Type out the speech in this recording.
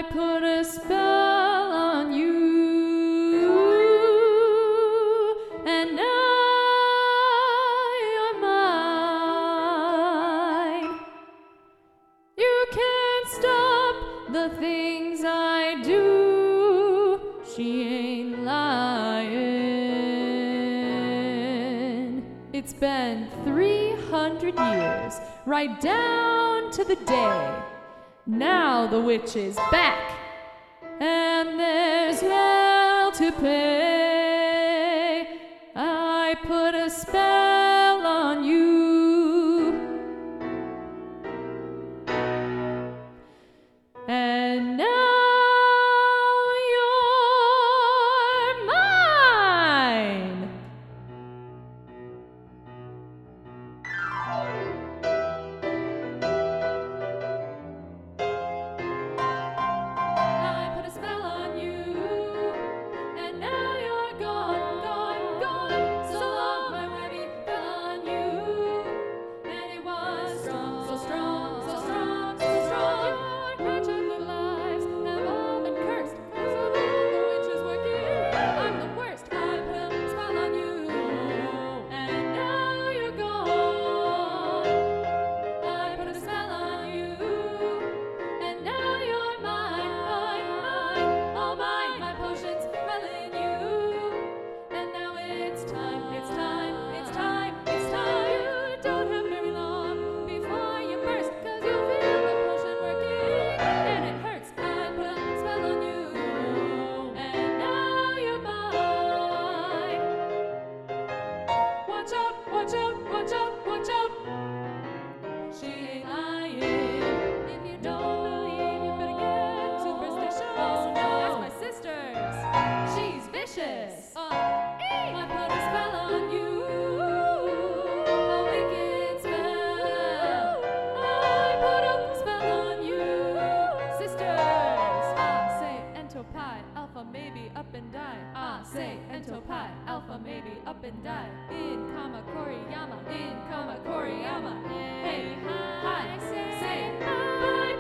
put a spell on you, and now you're mine. You can't stop the things I do. She ain't lying. It's been 300 years, right down to the day. Now the witch is back, and there's hell to pay. I put a spell on you, and now you're mine. I put a spell on you, and now you're gone, gone, gone. So long, my webby fell on you, and it was strong, so strong, so strong, so strong. Your wretched little lives have all been cursed. So long, the witch is working. I'm the worst. I put a spell on you, and now you're gone. I put a spell on you, and now you're mine, mine, mine, all mine. My potions fell in you, and now it's time, it's time, it's time, it's time. You don't have very long before you burst, 'cause you feel the potion working, and it hurts. I put a spell on you, and now you're mine. Watch out, watch out, watch out, watch out. She ain't lying. If you don't believe, you better get superstitious. Oh no, that's my sister's. She's vicious. I put a spell on you, a wicked spell. I put a spell on you, sisters. Say ento pi, alpha maybe up and die. Say ento pi, alpha maybe up and die. In kama koriyama, in kama koriyama. Hey, hi, say hi.